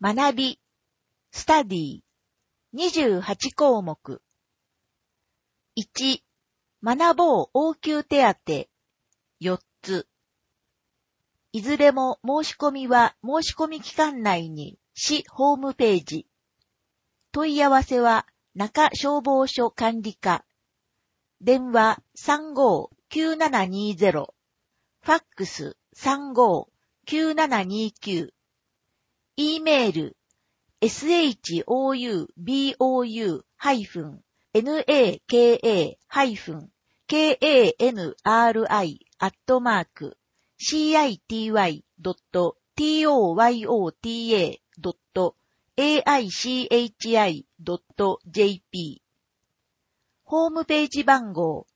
学び、スタディ、28項目。1、学ぼう応急手当、4つ。いずれも申し込みは申し込み期間内に市ホームページ。問い合わせは中消防署管理課。電話35-9720。ファックス35-9729。E メール shoubu-kanri@city.toyota.aichi.jp ホームページ番号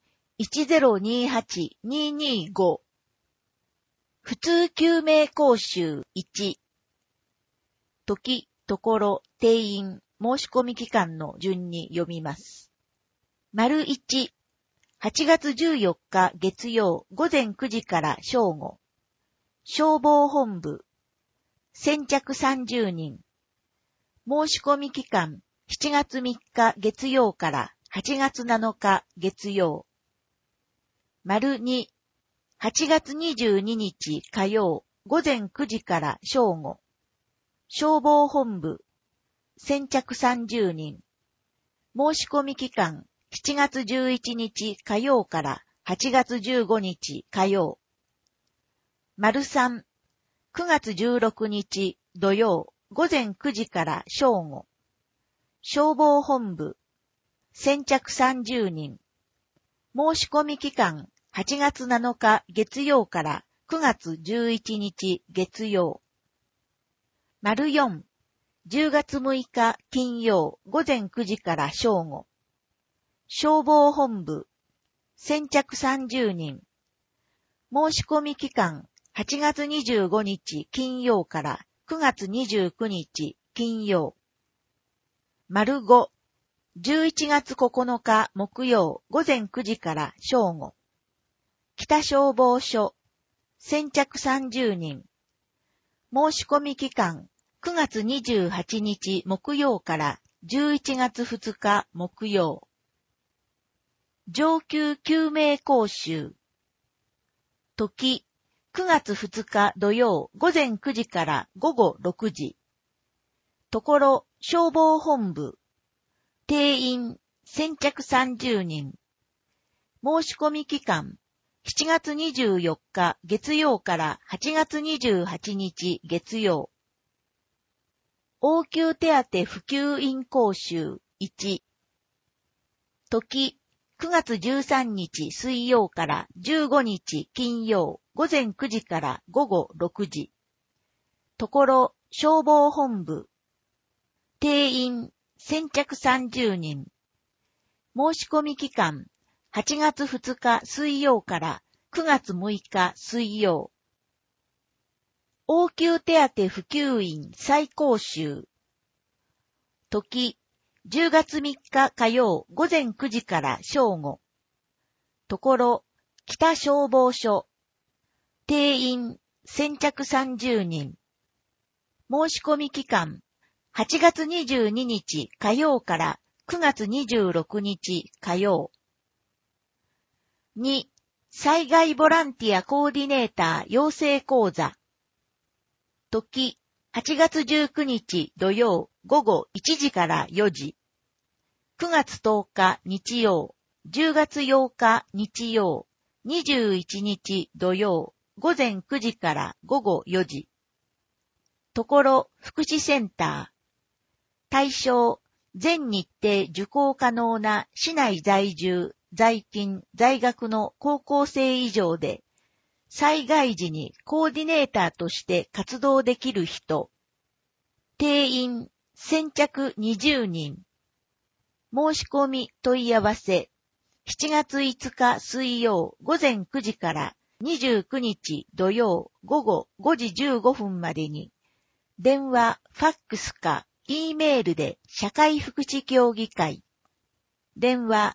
1028-225 普通救命講習1時、ところ、定員、申し込み期間の順に読みます。丸1、8月14日月曜午前9時から正午。消防本部。先着30人。申し込み期間、7月3日月曜から8月7日月曜。丸2、8月22日火曜午前9時から正午。消防本部。先着30人。申し込み期間、7月11日火曜から8月15日火曜。丸3、9月16日土曜午前9時から正午。消防本部。先着30人。申し込み期間、8月7日月曜から9月11日月曜。丸4、10月6日金曜午前9時から正午。消防本部。先着30人。申し込み期間、8月25日金曜から9月29日金曜。丸5、11月9日木曜午前9時から正午。北消防署。先着30人。申し込み期間、9月28日木曜から11月2日木曜。上級救命講習。時、9月2日土曜午前9時から午後6時。ところ、消防本部。定員、先着30人。申し込み期間、7月24日月曜から8月28日月曜。応急手当普及員講習1。時、9月13日水曜から15日金曜午前9時から午後6時。ところ、消防本部。定員、先着30人。申し込み期間、8月2日水曜から9月6日水曜。応急手当普及員再講習。時、10月3日火曜午前9時から正午。ところ、北消防署。定員、先着30人。申し込み期間、8月22日火曜から9月26日火曜。2、災害ボランティアコーディネーター養成講座。時、8月19日土曜午後1時から4時。9月10日日曜、10月8日日曜、21日土曜午前9時から午後4時。ところ、福祉センター。対象、全日程受講可能な市内在住、在勤、在学の高校生以上で、災害時にコーディネーターとして活動できる人。定員、先着20人。申し込み問い合わせ。7月5日水曜午前9時から29日土曜午後5時15分までに、電話、ファックスか、E メールで社会福祉協議会。電話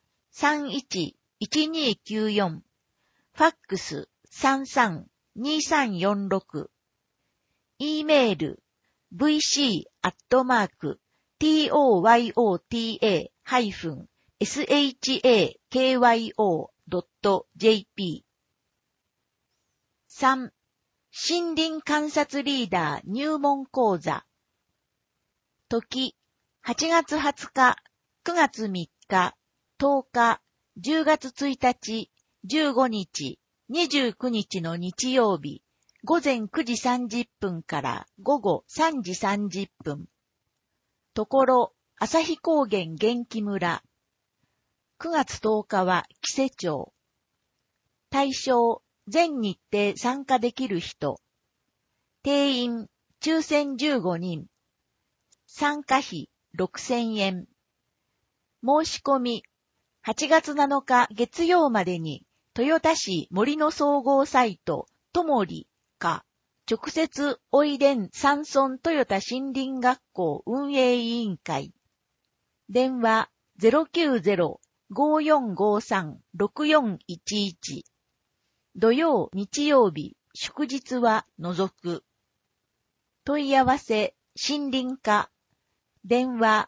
31-1294。ファックス33-2346。E メール vc toyota-shakyo.jp。 3. 森林観察リーダー入門講座。時、8月20日、9月3日、10日、10月1日、15日、29日の日曜日、午前9時30分から午後3時30分。ところ、旭高原元気村。9月10日は木瀬町。対象、全日程参加できる人。定員、抽選15人。参加費6000円。申し込み、8月7日月曜までに、豊田市森の総合サイト、ともりか、直接おいでん山村豊田森林学校運営委員会。電話090-5453-6411。土曜、日曜日、祝日は除く。問い合わせ、森林課。電話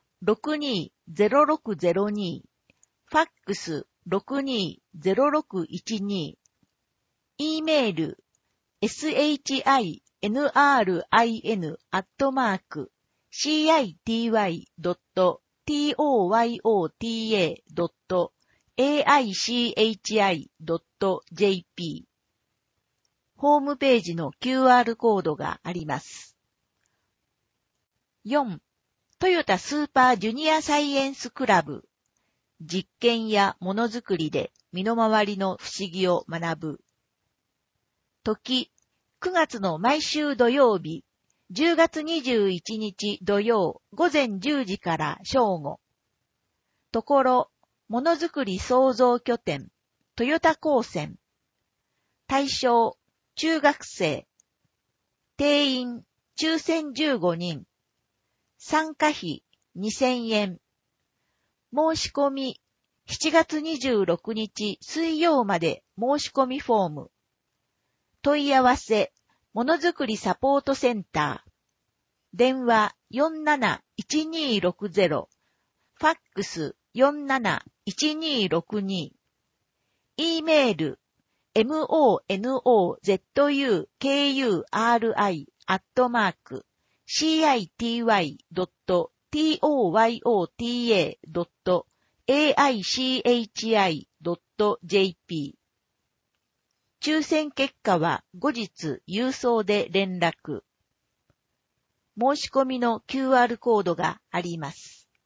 620602。ファックス620612。E メール、shindinka@toyota.aichi.jp。ホームページの QR コードがあります。4. トヨタスーパージュニアサイエンスクラブ。実験やものづくりで身の回りの不思議を学ぶ。時、9月の毎週土曜日、10月21日土曜午前10時から正午。ところ、ものづくり創造拠点、トヨタ高専。対象、中学生。定員、抽選15人。参加費2000円。申し込み、7月26日水曜まで申し込みフォーム。問い合わせ、ものづくりサポートセンター。電話471260。ファックス471262。E メール、monozuri@toyota.aichi.jp。抽選結果は後日郵送で連絡。申し込みの QR コードがあります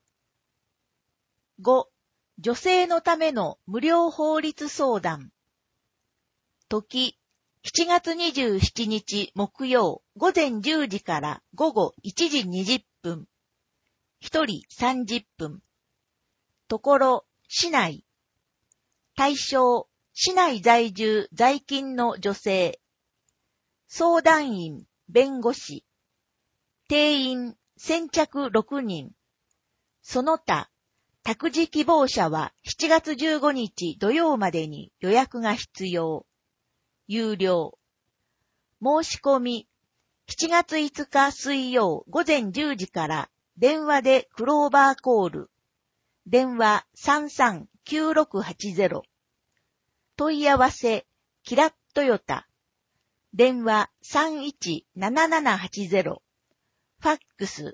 。5. 女性のための無料法律相談。時、7月27日木曜午前10時から午後1時20分。1人30分。ところ、市内。対象、市内在住在勤の女性。相談員、弁護士。定員、先着6人。その他、託児希望者は7月15日土曜までに予約が必要。有料。申し込み、7月5日水曜午前10時から電話でクローバーコール。電話339680。問い合わせ、キラットヨタ。電話317780。ファックス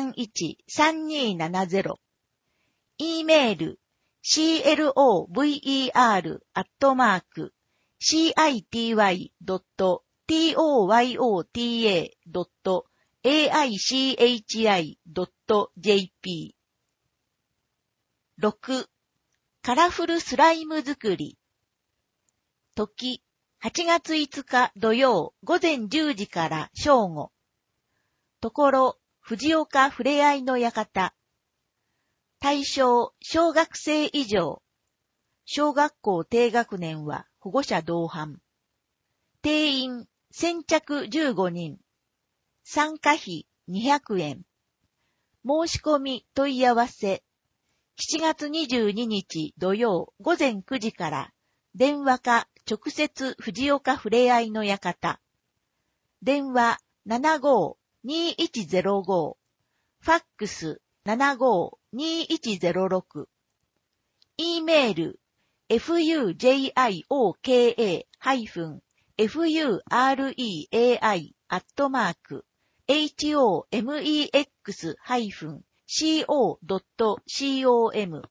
313270。E メール、clover@city.toyota.aichi.jp。 6. カラフルスライム作り。時、8月5日土曜午前10時から正午。ところ、藤岡ふれあいの館。対象、小学生以上。小学校低学年は保護者同伴。定員、先着15人。参加費200円。申し込み問い合わせ。7月22日土曜午前9時から電話か直接藤岡ふれあいの館。電話75-2105。 ファックス 75-2106。E メール fujifureai-homex-co.com。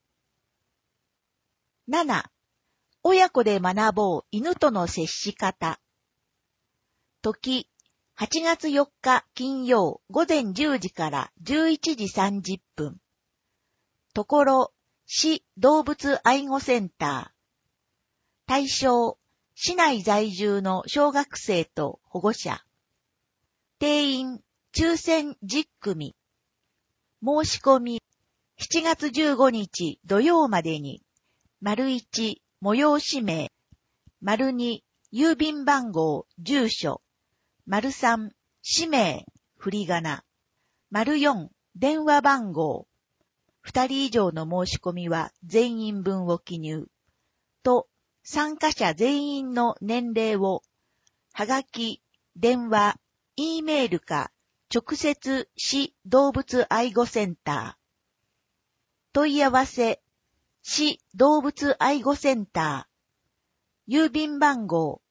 7. 親子で学ぼう犬との接し方。時、8月4日金曜午前10時から11時30分。ところ、市動物愛護センター。対象、市内在住の小学生と保護者。定員、抽選10組。申し込み、7月15日土曜までに、1、催し名、2、郵便番号、住所、3、氏名、振り仮名、4、電話番号、2人以上の申し込みは全員分を記入、と、参加者全員の年齢を、はがき、電話、E メールか、直接市動物愛護センター。問い合わせ、市動物愛護センター。郵便番号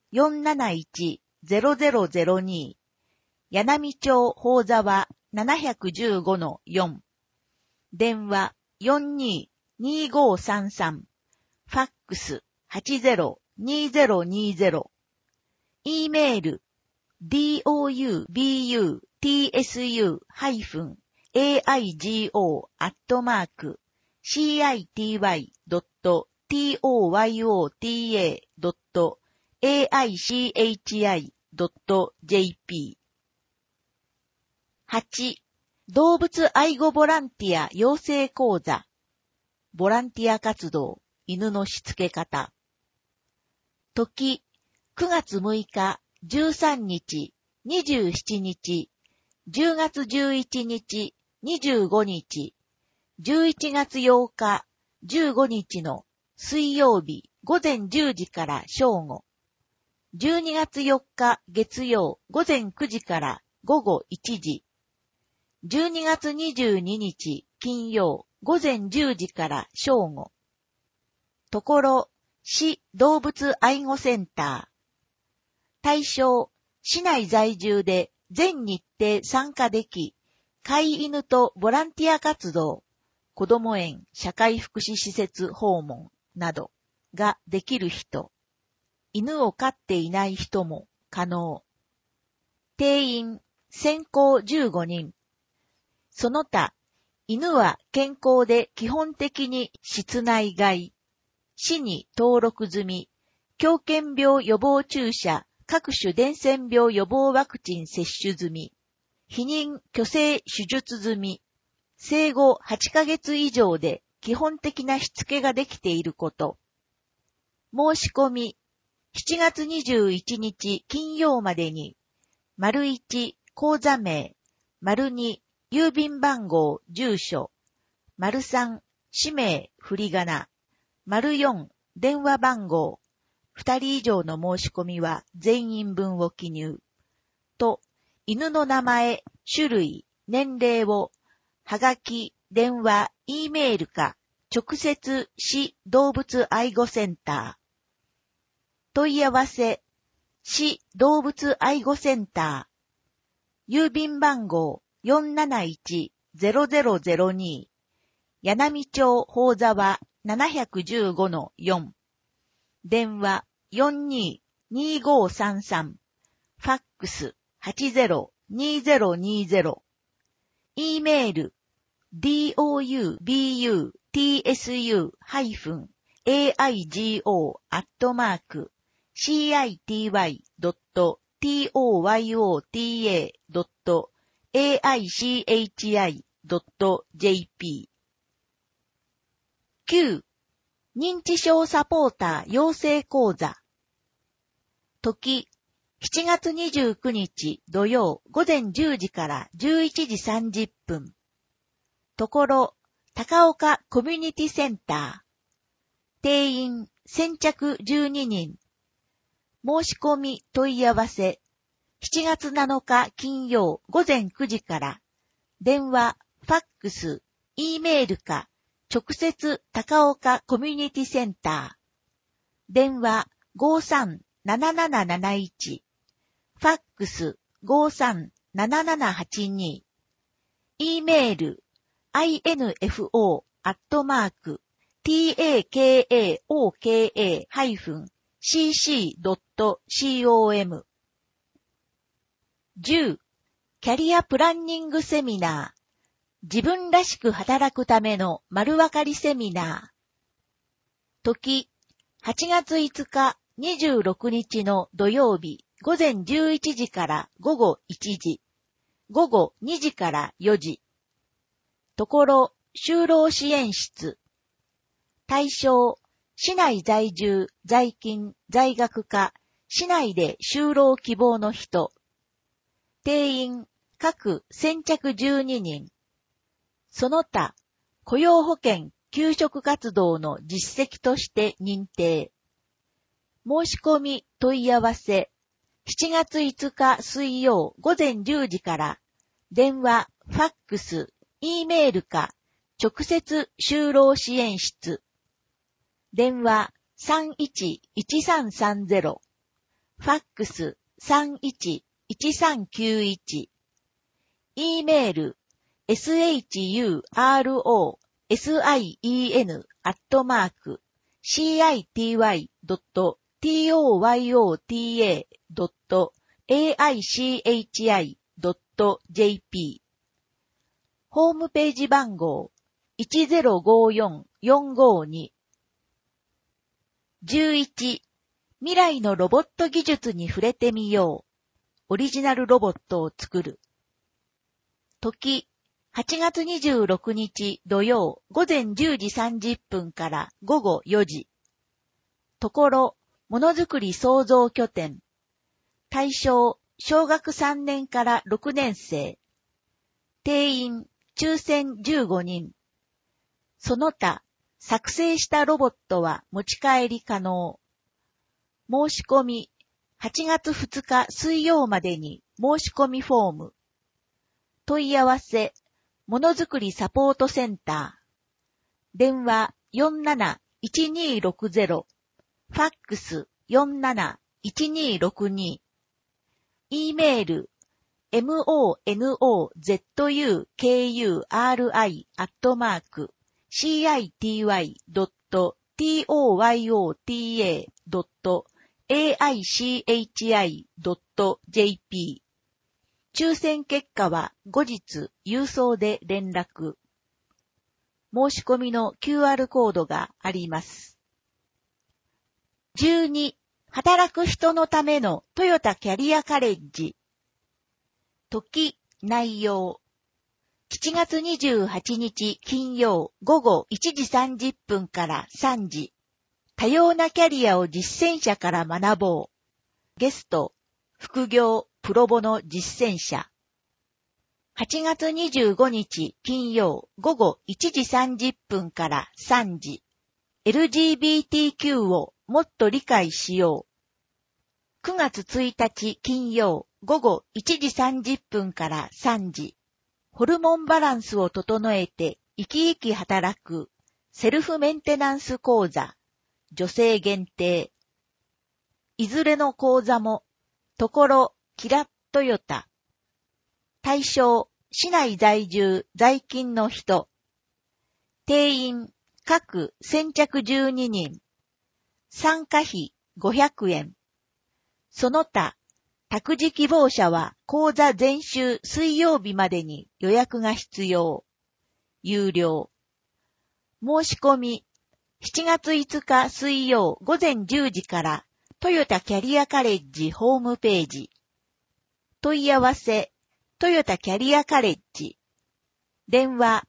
471-0002。柳見町宝沢 715-4。電話 42-2533。ファックス 80-2020。E メール doubu-taigo-city.toyota.aichi.jp。 8. 動物愛護ボランティア養成講座。ボランティア活動、犬のしつけ方。時、9月6日、13日、27日、10月11日、25日、11月8日、15日の水曜日午前10時から正午、12月4日月曜午前9時から午後1時、12月22日金曜午前10時から正午。ところ、市動物愛護センター。対象、市内在住で全日程参加でき、飼い犬とボランティア活動、子ども園、社会福祉施設訪問などができる人。犬を飼っていない人も可能。定員、先行15人。その他、犬は健康で基本的に室内外。市に登録済み、狂犬病予防注射、各種伝染病予防ワクチン接種済み、避妊去勢手術済み、生後8ヶ月以上で基本的なしつけができていること。申し込み、7月21日金曜までに、1、口座名、2、郵便番号、住所、3、氏名、振り仮名、4、電話番号、2人以上の申し込みは全員分を記入。と、犬の名前、種類、年齢を、はがき、電話、E メールか、直接市動物愛護センター。問い合わせ、市動物愛護センター。郵便番号 471-0002。柳見町宝沢 715-4。電話 42-2533。ファックス 80-2020。E メール doubu-taigo-city.toyota.aichi.jp。 9. 認知症サポーター養成講座。時、7月29日土曜午前10時から11時30分。ところ、高岡コミュニティセンター。定員、先着12人。申し込み問い合わせ。7月7日金曜午前9時から。電話ファックス、Eメールか、直接高岡コミュニティセンター。電話537771。ファックス537782。Eメール info@takaoka-cc.com。 10. キャリアプランニングセミナー。自分らしく働くための丸わかりセミナー。時、8月5日26日の土曜日午前11時から午後1時、午後2時から4時。ところ、就労支援室。対象、市内在住、在勤、在学か、市内で就労希望の人。定員、各先着12人。その他、雇用保険、求職活動の実績として認定。申し込み問い合わせ。7月5日水曜午前10時から、電話、ファックス、Eメールか、直接就労支援室。電話311330。ファックス311391。Eメール、shurocity.toyota.aichi.jp。ホームページ番号 1054-452。11. 未来のロボット技術に触れてみよう。オリジナルロボットを作る。時、8月26日土曜午前10時30分から午後4時。ところ、ものづくり創造拠点。対象、小学3年から6年生。定員、抽選15人。その他、作成したロボットは持ち帰り可能。申し込み、8月2日水曜までに申し込みフォーム。問い合わせ、ものづくりサポートセンター。電話471260。ファックス471262。Eメール、monozukuri@toyota.aichi.jp。抽選結果は後日郵送で連絡。申し込みの QR コードがあります。12. 働く人のためのトヨタキャリアカレッジ。時、内容。7月28日金曜午後1時30分から3時。多様なキャリアを実践者から学ぼう。ゲスト、副業、プロボの実践者。8月25日金曜午後1時30分から3時。LGBTQ をもっと理解しよう。9月1日金曜午後1時30分から3時。ホルモンバランスを整えて生き生き働くセルフメンテナンス講座。女性限定。いずれの講座も、ところ、キラトヨタ。対象、市内在住、在勤の人。定員、各先着12人。参加費500円。その他、託児希望者は講座前週水曜日までに予約が必要。有料。申し込み、7月5日水曜午前10時からトヨタキャリアカレッジホームページ。問い合わせ、トヨタキャリアカレッジ。電話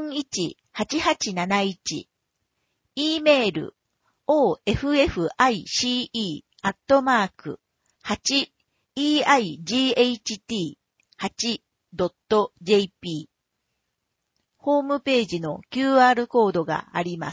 418871。Eメール、office8-eight8.jp。ホームページの QR コードがあります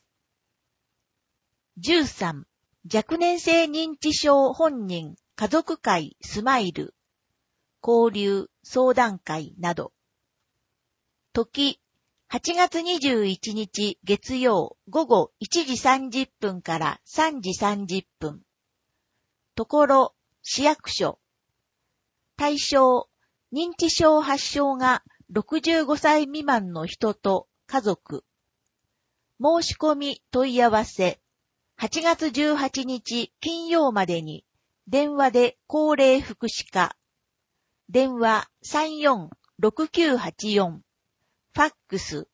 。13. 若年性認知症本人家族会スマイル。交流、相談会など。 時、8月21日月曜午後1時30分から3時30分。ところ、市役所。対象、認知症発症が65歳未満の人と家族。申し込み問い合わせ。8月18日金曜までに、電話で高齢福祉課。電話346984。ファックス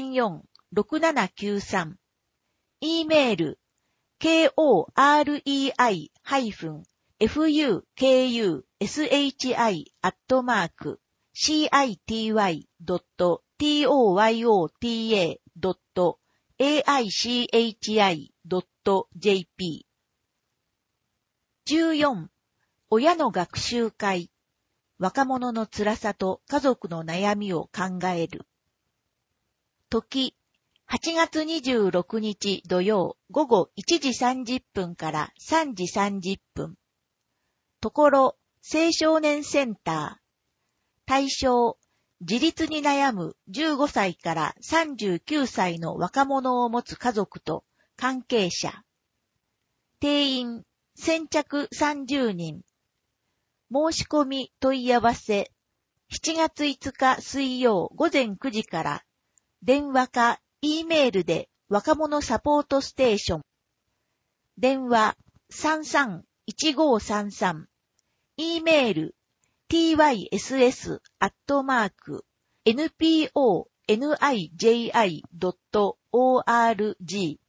346793。E メール korei-city@city.aichi.jp。 14. 親の学習会。若者の辛さと家族の悩みを考える。時、8月26日土曜午後1時30分から3時30分。ところ、青少年センター。対象、自立に悩む15歳から39歳の若者を持つ家族と関係者。定員、先着30人。申し込み問い合わせ。7月5日水曜午前9時から、電話か E メールで若者サポートステーション。電話331533。E メール tys@nponiji.org。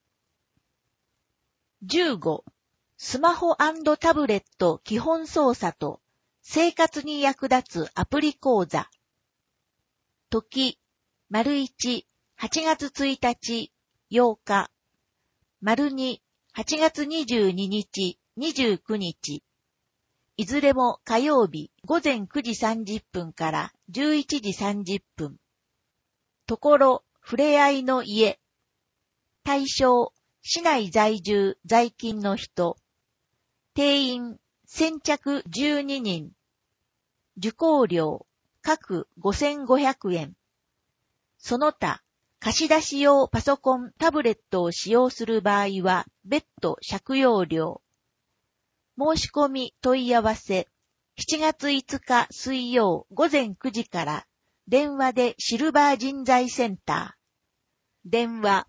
15. スマホ&タブレット基本操作と生活に役立つアプリ講座。時、1、8月1日、8日。2、8月22日、29日。いずれも火曜日午前9時30分から11時30分。ところ、ふれあいの家。対象、市内在住在勤の人。定員、先着12人。受講料、各5500円。その他、貸し出し用パソコン、タブレットを使用する場合は、別途借用料。申し込み問い合わせ。7月5日水曜午前9時から、電話でシルバー人材センター。電話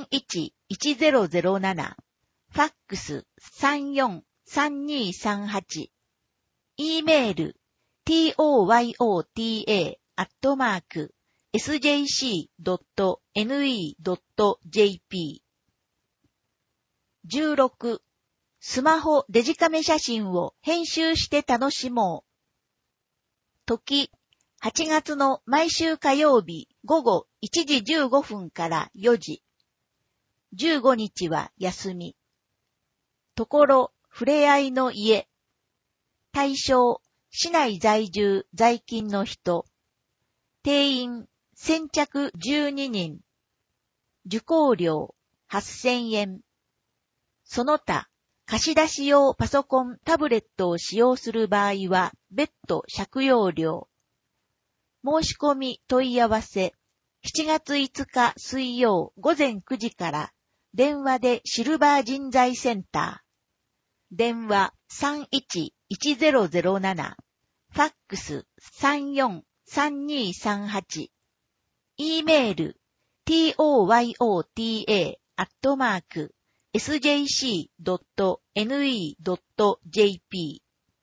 311007。ファックス343238。E メール toyota@sjc.ne.jp。 16. スマホデジカメ写真を編集して楽しもう。時、8月の毎週火曜日午後1時15分から4時。15日は休み。ところ、ふれあいの家。対象、市内在住在勤の人。定員、先着12人。受講料、8000円。その他、貸し出し用パソコン、タブレットを使用する場合は、別途借用料。申し込み問い合わせ。7月5日水曜午前9時から、電話でシルバー人材センター。電話311007。ファックス343238。E メール toyota@sjc.ne.jp。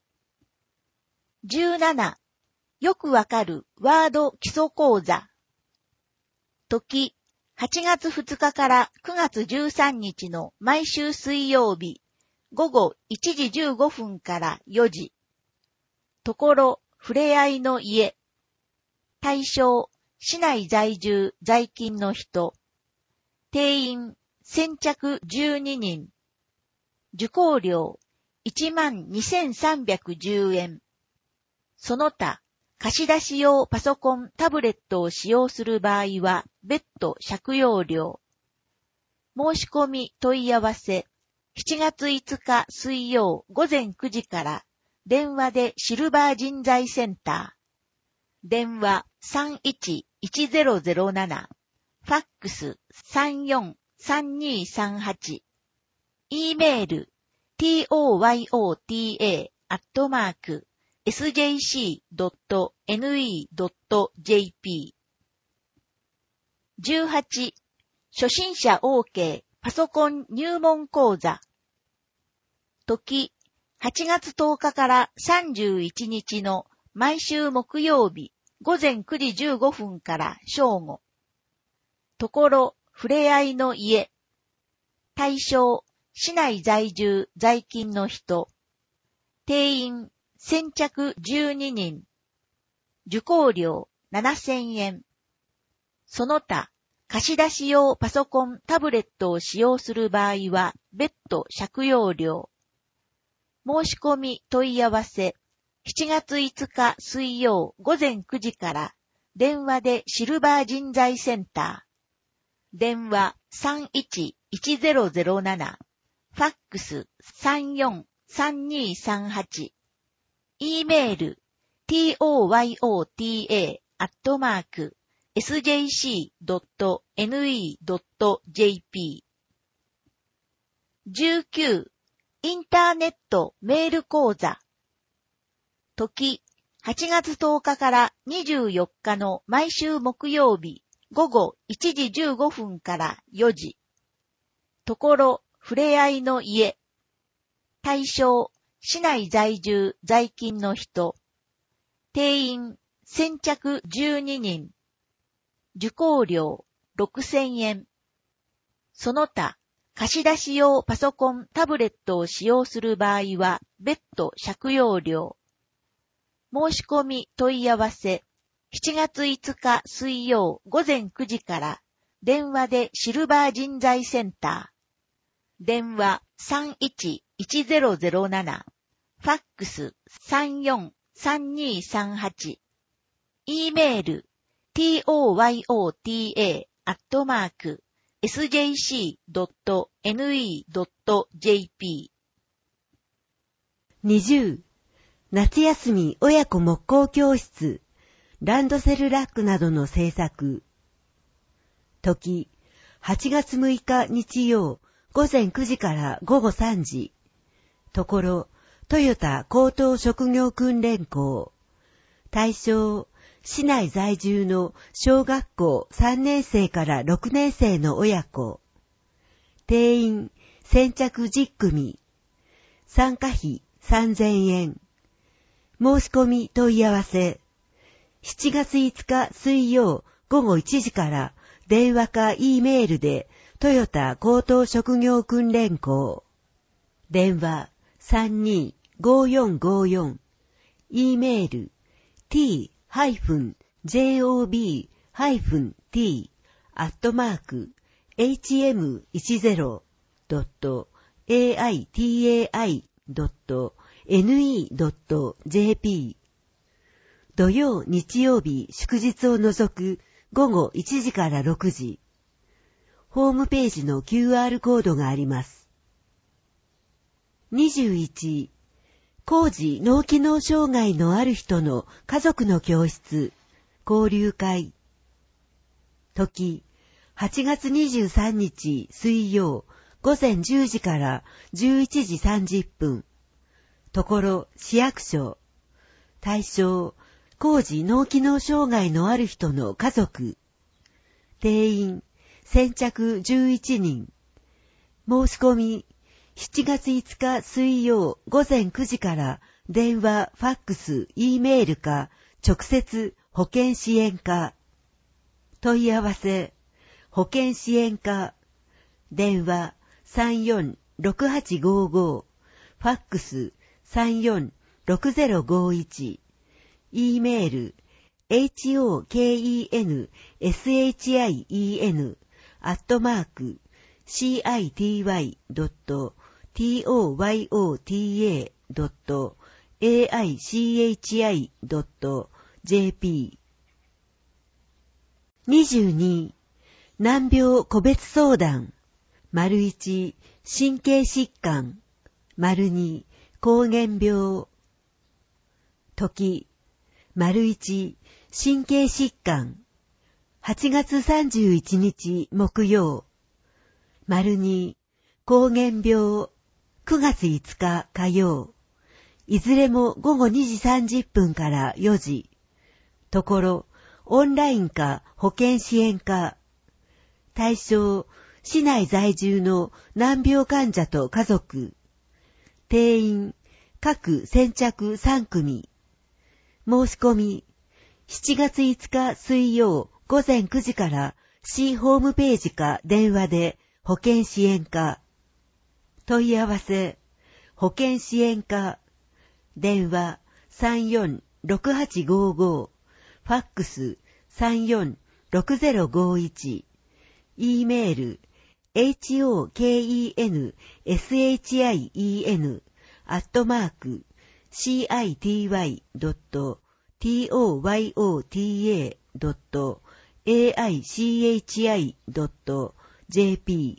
17. よくわかるワード基礎講座。時、8月2日から9月13日の毎週水曜日、午後1時15分から4時。ところ、ふれあいの家。対象、市内在住在勤の人。定員、先着12人。受講料、12,310円。その他、貸し出し用パソコン、タブレットを使用する場合は、別途借用料。申し込み問い合わせ。7月5日水曜午前9時から、電話でシルバー人材センター。電話 34-1007、ファックス 34-3238、e メール toyota@sjc.ne.jp。 18、初心者 OK パソコン入門講座。時、8月10日から31日の毎週木曜日午前9時15分から正午。ところ、ふれあいの家。対象、市内在住在勤の人。定員、先着12人。受講料、7000円。その他、貸し出し用パソコン、タブレットを使用する場合は、別途借用料。申し込み問い合わせ、7月5日水曜午前9時から、電話でシルバー人材センター。電話31-1007、ファックス 34-3238、e メール toyota@sjc.ne.jp。 19、インターネットメール講座。時、8月10日から24日の毎週木曜日午後1時15分から4時。ところ、ふれあいの家。対象、市内在住在勤の人。定員、先着12人。受講料、6000円。その他、貸し出し用パソコン、タブレットを使用する場合は、別途借用料。申し込み問い合わせ、7月5日水曜午前9時から、電話でシルバー人材センター。電話31-1007、ファックス 34-3238、e メール toyota@sjc.ne.jp。 20、夏休み親子木工教室、ランドセルラックなどの製作。時、8月6日日曜、午前9時から午後3時。ところ、トヨタ高等職業訓練校。対象、市内在住の小学校3年生から6年生の親子。定員、先着10組。参加費3000円。申し込み問い合わせ。7月5日水曜午後1時から電話か E メールでトヨタ高等職業訓練校。電話32-5454。E メール t-hm-j-o-b-htm-10.aitai.ne.jp。 土曜日曜日祝日を除く午後1時から6時。ホームページの QR コードがあります。21、高次脳機能障害のある人の家族の教室、交流会。時、8月23日水曜、午前10時から11時30分。ところ、市役所。対象、高次脳機能障害のある人の家族。定員、先着11人。申し込み、7月5日水曜午前9時から電話、ファックス、E メールか直接保健支援課。問い合わせ、保健支援課。電話34-6855。ファックス34-6051。E メール hokensiti@city.toyota.aichi.jp。 22、難病個別相談。1、神経疾患。2、膠原病。時、1、神経疾患。 8月31日木曜。02、膠原病。9月5日火曜。いずれも午後2時30分から4時。ところ、オンラインか保健支援か。対象、市内在住の難病患者と家族。定員、各先着3組。申し込み、7月5日水曜午前9時から市ホームページか電話で保健支援課。問い合わせ、保健支援課。電話34-6855。ファックス34-6051。E メール、hoken@city.toyota.aichi.jp。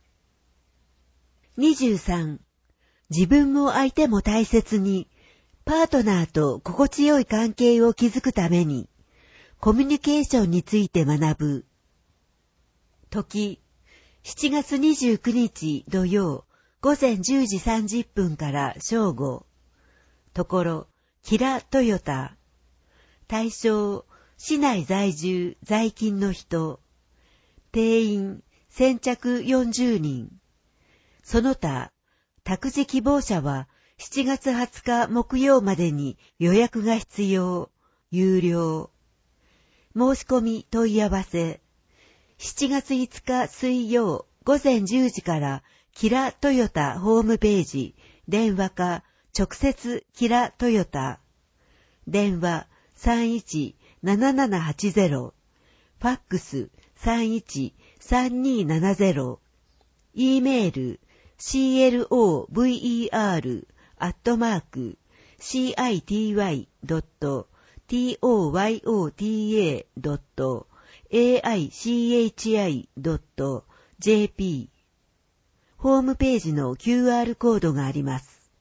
23. 自分も相手も大切に、パートナーと心地よい関係を築くために、コミュニケーションについて学ぶ。時、7月29日土曜、午前10時30分から正午。ところ、キラトヨタ。対象、市内在住在勤の人。定員、先着40人。その他、託児希望者は7月20日木曜までに予約が必要。有料。申し込み問い合わせ。7月5日水曜午前10時からキラトヨタホームページ、電話か直接キラトヨタ。電話31-7780。ファックス31-3270。E メールclover@city.aichi.jp。 ホームページの QR コードがあります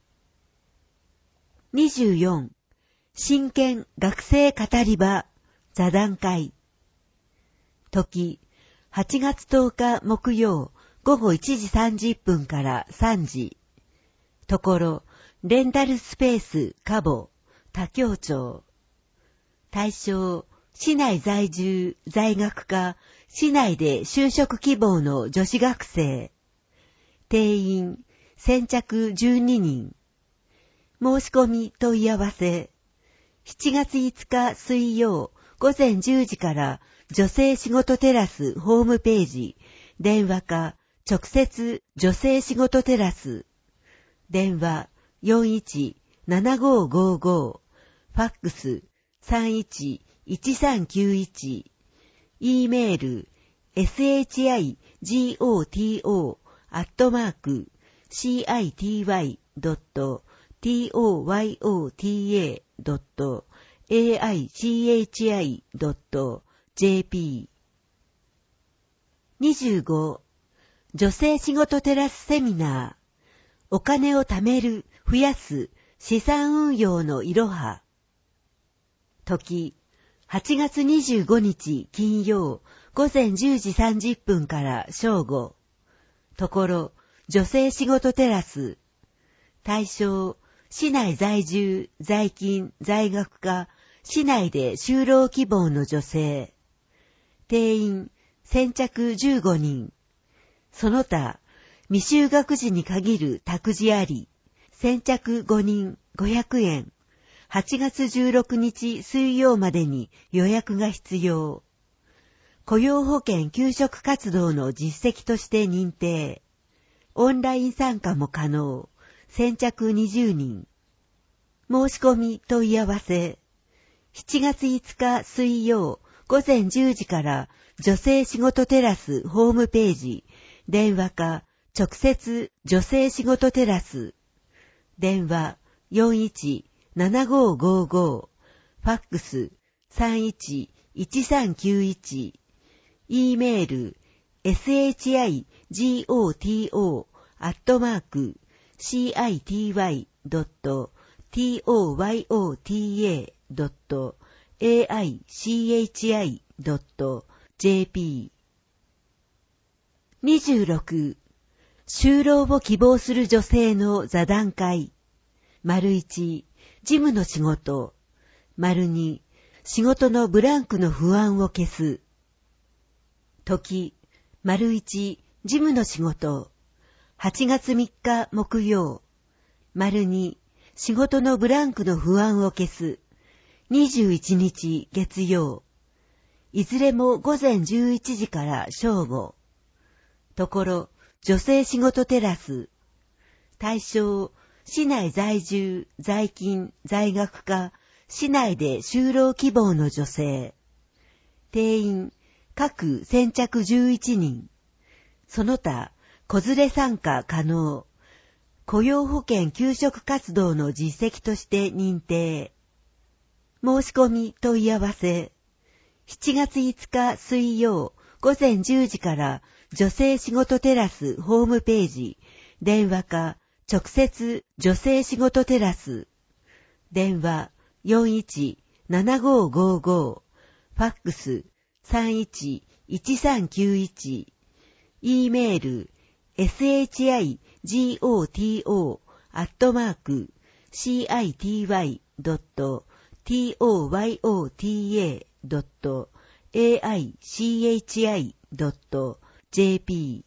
。24. 真剣学生語り場座談会。時、8月10日木曜午後1時30分から3時。ところ、レンタルスペースカボ、他京町。対象、市内在住在学科、市内で就職希望の女子学生。定員、先着12人。申し込み問い合わせ。7月5日水曜午前10時から女性仕事テラスホームページ、電話か直接女性仕事テラス。電話41-7555。ファックス31-1391。E メールshigO.toyota.aichi.jp。 25. 女性仕事テラスセミナー。お金を貯める、増やす、資産運用のいろは。時、8月25日金曜、午前10時30分から正午。ところ、女性仕事テラス。対象、市内在住、在勤、在学科、市内で就労希望の女性。定員、先着15人。その他、未就学時に限る託児あり。先着5人500円。8月16日水曜までに予約が必要。雇用保険給食活動の実績として認定。オンライン参加も可能。先着20人。申し込み問い合わせ。7月5日水曜午前10時から女性仕事テラスホームページ、電話か直接女性仕事テラス。電話41-7555。ファックス31-1391。E メールshigO.city.toyota.aichi.jp。 .jp。 26. 就労を希望する女性の座談会。1、事務の仕事。2、仕事のブランクの不安を消す。時、1、事務の仕事。8月3日木曜。2、仕事のブランクの不安を消す。21日月曜。いずれも午前11時から正午。ところ、女性仕事テラス。対象、市内在住、在勤、在学か、市内で就労希望の女性。定員、各先着11人。その他、子連れ参加可能。雇用保険給食活動の実績として認定。申し込み問い合わせ。7月5日水曜午前10時から女性仕事テラスホームページ、電話か直接女性仕事テラス。電話 41-7555、ファックス 31-1391、E メール shigO-TO@city.toyota.aichi.jp。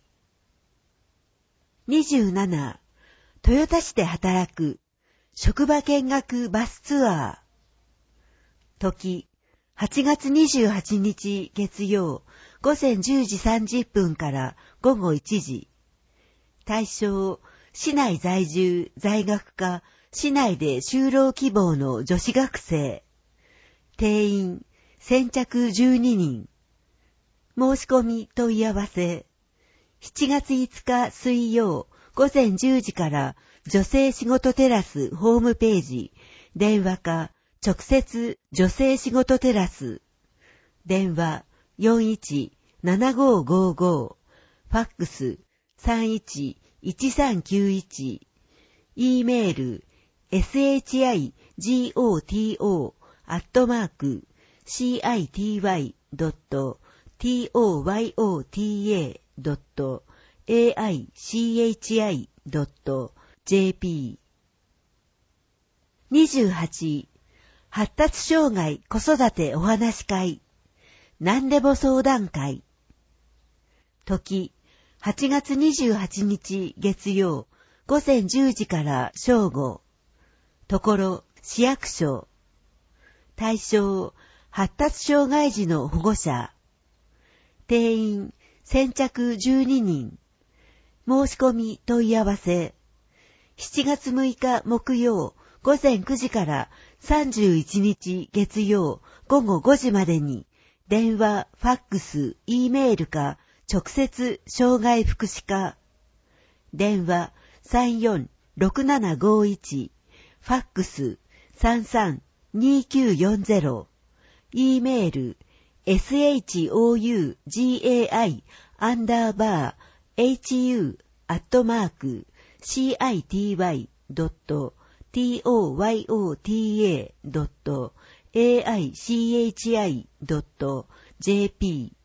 27. 豊田市で働く職場見学バスツアー。時、8月28日月曜午前10時30分から午後1時。対象、市内在住、在学か、市内で就労希望の女子学生。定員、先着12人。申し込み問い合わせ。7月5日水曜午前10時から女性仕事テラスホームページ、電話か直接女性仕事テラス。電話 41-7555、ファックス 31-1391、E メール shigO-TO@city.toyota.aichi.jp。 28. 発達障害子育てお話会。何でも相談会。時、8月28日月曜午前10時から正午。ところ、市役所。対象、発達障害児の保護者。定員、先着12人。申し込み問い合わせ。7月6日木曜午前9時から31日月曜午後5時までに、電話、ファックス、E メールか、直接障害福祉課。電話 34-6751、ファックス 33-2940、E メール shougai-hu@city.toyota.aichi.jp